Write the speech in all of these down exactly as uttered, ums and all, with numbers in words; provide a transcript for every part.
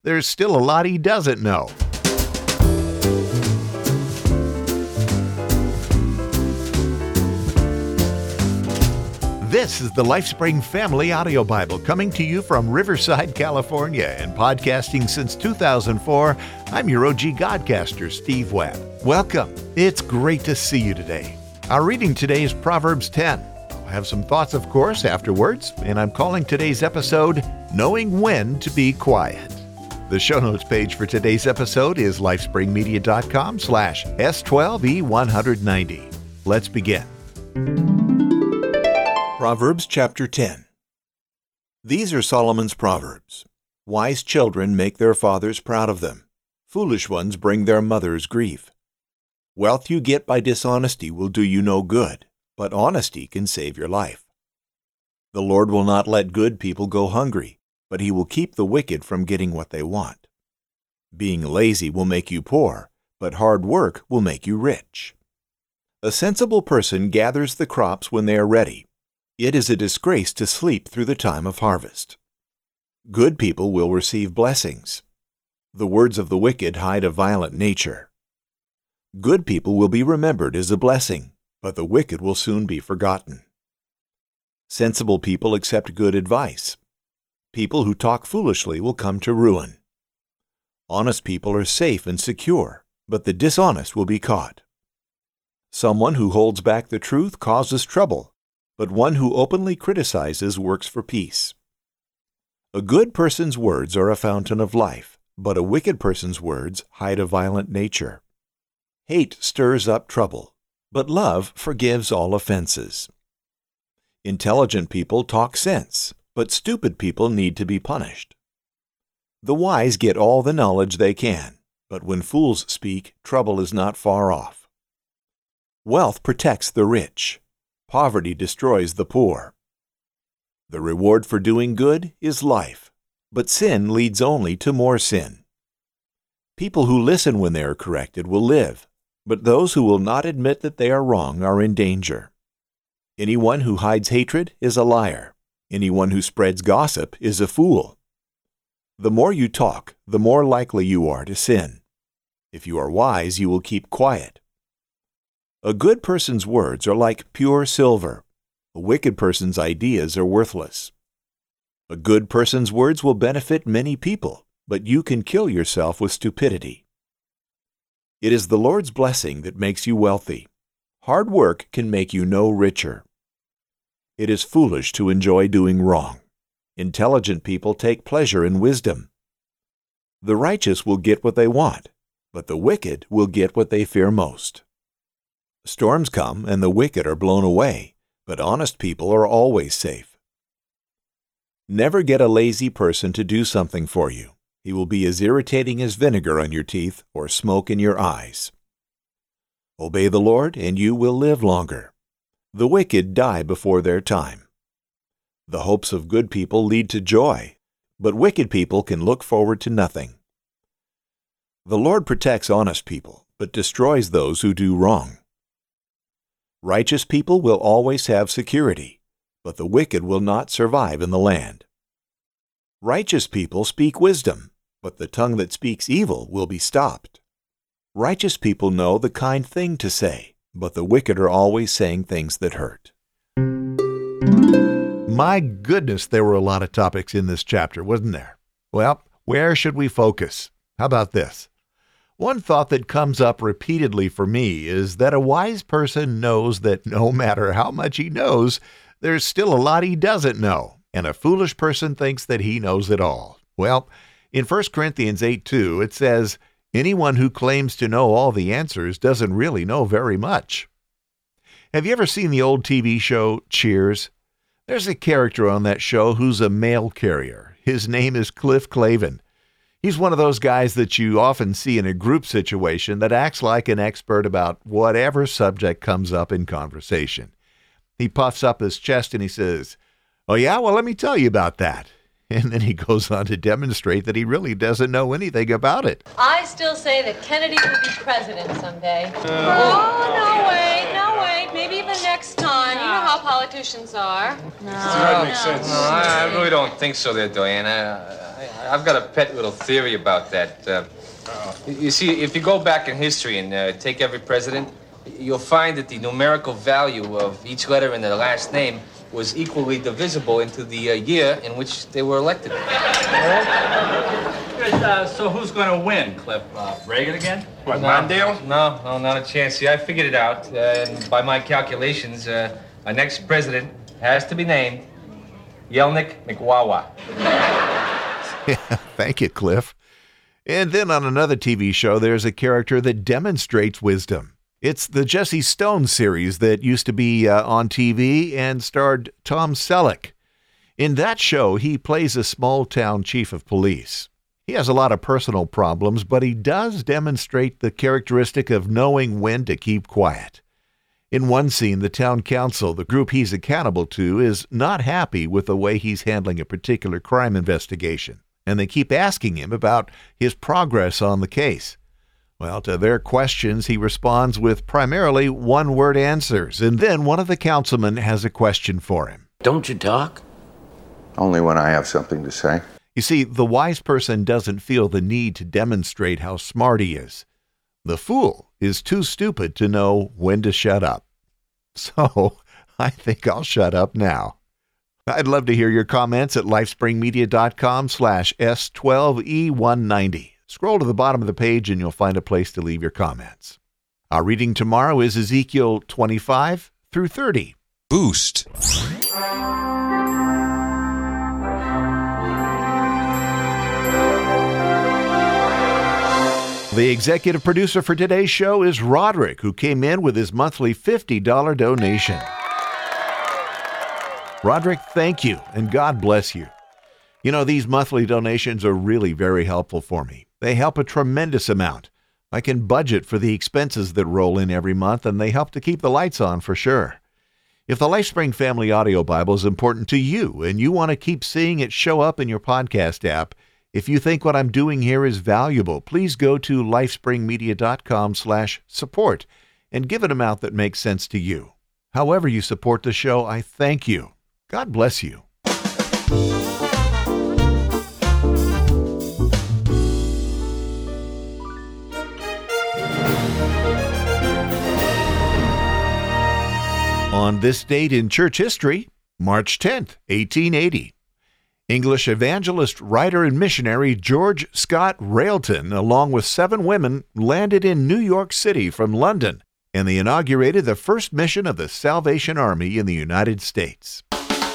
there's still a lot he doesn't know. This is the LifeSpring Family Audio Bible, coming to you from Riverside, California, and podcasting since two thousand four. I'm your O G Godcaster, Steve Webb. Welcome. It's great to see you today. Our reading today is Proverbs ten. I'll have some thoughts, of course, afterwards, and I'm calling today's episode, Knowing When to Be Quiet. The show notes page for today's episode is lifespringmedia.com slash S12E190. Let's begin. Proverbs chapter ten. These are Solomon's proverbs. Wise children make their fathers proud of them. Foolish ones bring their mothers grief. Wealth you get by dishonesty will do you no good, but honesty can save your life. The Lord will not let good people go hungry, but he will keep the wicked from getting what they want. Being lazy will make you poor, but hard work will make you rich. A sensible person gathers the crops when they are ready. It is a disgrace to sleep through the time of harvest. Good people will receive blessings. The words of the wicked hide a violent nature. Good people will be remembered as a blessing, but the wicked will soon be forgotten. Sensible people accept good advice. People who talk foolishly will come to ruin. Honest people are safe and secure, but the dishonest will be caught. Someone who holds back the truth causes trouble, but one who openly criticizes works for peace. A good person's words are a fountain of life, but a wicked person's words hide a violent nature. Hate stirs up trouble, but love forgives all offenses. Intelligent people talk sense, but stupid people need to be punished. The wise get all the knowledge they can, but when fools speak, trouble is not far off. Wealth protects the rich. Poverty destroys the poor. The reward for doing good is life, but sin leads only to more sin. People who listen when they are corrected will live, but those who will not admit that they are wrong are in danger. Anyone who hides hatred is a liar. Anyone who spreads gossip is a fool. The more you talk, the more likely you are to sin. If you are wise, you will keep quiet. A good person's words are like pure silver. A wicked person's ideas are worthless. A good person's words will benefit many people, but you can kill yourself with stupidity. It is the Lord's blessing that makes you wealthy. Hard work can make you no richer. It is foolish to enjoy doing wrong. Intelligent people take pleasure in wisdom. The righteous will get what they want, but the wicked will get what they fear most. Storms come and the wicked are blown away, but honest people are always safe. Never get a lazy person to do something for you. He will be as irritating as vinegar on your teeth or smoke in your eyes. Obey the Lord and you will live longer. The wicked die before their time. The hopes of good people lead to joy, but wicked people can look forward to nothing. The Lord protects honest people, but destroys those who do wrong. Righteous people will always have security, but the wicked will not survive in the land. Righteous people speak wisdom, but the tongue that speaks evil will be stopped. Righteous people know the kind thing to say, but the wicked are always saying things that hurt. My goodness, there were a lot of topics in this chapter, wasn't there? Well, where should we focus? How about this? One thought that comes up repeatedly for me is that a wise person knows that no matter how much he knows, there's still a lot he doesn't know, and a foolish person thinks that he knows it all. Well, in First Corinthians eight two, it says, anyone who claims to know all the answers doesn't really know very much. Have you ever seen the old T V show Cheers? There's a character on that show who's a mail carrier. His name is Cliff Clavin. He's one of those guys that you often see in a group situation that acts like an expert about whatever subject comes up in conversation. He puffs up his chest and he says, oh yeah, well let me tell you about that. And then he goes on to demonstrate that he really doesn't know anything about it. I still say that Kennedy will be president someday. Uh, oh, no, wait, no, wait. Maybe even next time. You know how politicians are. No. That makes sense. No, I, I really don't think so there, Diana. I, I've got a pet little theory about that. Uh, you see, if you go back in history and uh, take every president, you'll find that the numerical value of each letter in their last name was equally divisible into the uh, year in which they were elected. Uh, so who's going to win, Cliff? Uh, Reagan again? What, no, Mondale? No, no, not a chance. See, I figured it out, uh, and by my calculations, uh, our next president has to be named Yelnik McWawa. Thank you, Cliff. And then on another T V show, there's a character that demonstrates wisdom. It's the Jesse Stone series that used to be uh, on T V and starred Tom Selleck. In that show, he plays a small-town chief of police. He has a lot of personal problems, but he does demonstrate the characteristic of knowing when to keep quiet. In one scene, the town council, the group he's accountable to, is not happy with the way he's handling a particular crime investigation, and they keep asking him about his progress on the case. Well, to their questions, he responds with primarily one-word answers, and then one of the councilmen has a question for him. Don't you talk? Only when I have something to say. You see, the wise person doesn't feel the need to demonstrate how smart he is. The fool is too stupid to know when to shut up. So, I think I'll shut up now. I'd love to hear your comments at lifespringmedia.com slash S12E190. Scroll to the bottom of the page and you'll find a place to leave your comments. Our reading tomorrow is Ezekiel twenty-five through thirty. Boost. The executive producer for today's show is Roderick, who came in with his monthly fifty dollars donation. Roderick, thank you, and God bless you. You know, these monthly donations are really very helpful for me. They help a tremendous amount. I can budget for the expenses that roll in every month, and they help to keep the lights on for sure. If the LifeSpring Family Audio Bible is important to you and you want to keep seeing it show up in your podcast app, if you think what I'm doing here is valuable, please go to lifespringmedia.com slash support and give an amount that makes sense to you. However you support the show, I thank you. God bless you. On this date in church history, March tenth, eighteen eighty, English evangelist, writer, and missionary George Scott Railton, along with seven women, landed in New York City from London, and they inaugurated the first mission of the Salvation Army in the United States.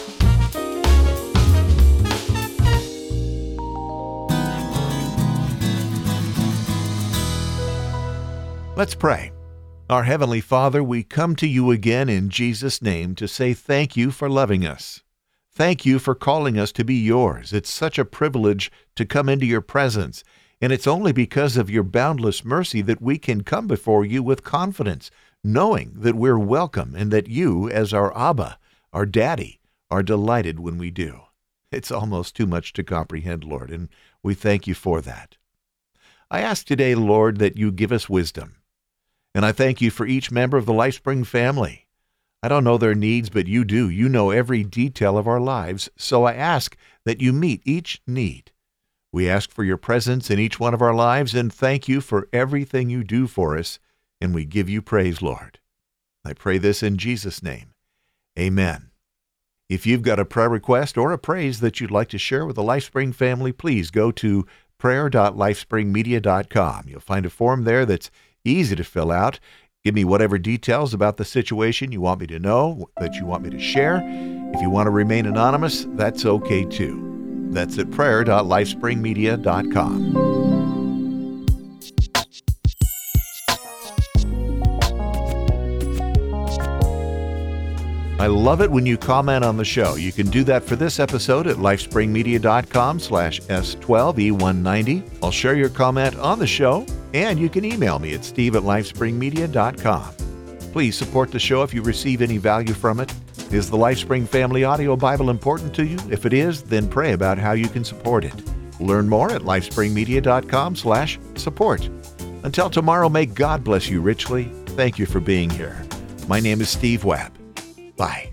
Let's pray. Our Heavenly Father, we come to you again in Jesus' name to say thank you for loving us. Thank you for calling us to be yours. It's such a privilege to come into your presence, and it's only because of your boundless mercy that we can come before you with confidence, knowing that we're welcome and that you, as our Abba, our Daddy, are delighted when we do. It's almost too much to comprehend, Lord, and we thank you for that. I ask today, Lord, that you give us wisdom. And I thank you for each member of the LifeSpring family. I don't know their needs, but you do. You know every detail of our lives, so I ask that you meet each need. We ask for your presence in each one of our lives, and thank you for everything you do for us, and we give you praise, Lord. I pray this in Jesus' name. Amen. If you've got a prayer request or a praise that you'd like to share with the LifeSpring family, please go to prayer dot lifespringmedia dot com. You'll find a form there that's easy to fill out. Give me whatever details about the situation you want me to know, that you want me to share. If you want to remain anonymous, that's okay too. That's at prayer dot lifespringmedia dot com. I love it when you comment on the show. You can do that for this episode at lifespringmedia.com slash S12E190. I'll share your comment on the show, and you can email me at steve at lifespringmedia dot com. Please support the show if you receive any value from it. Is the LifeSpring Family Audio Bible important to you? If it is, then pray about how you can support it. Learn more at lifespringmedia.com slash support. Until tomorrow, may God bless you richly. Thank you for being here. My name is Steve Webb. Bye.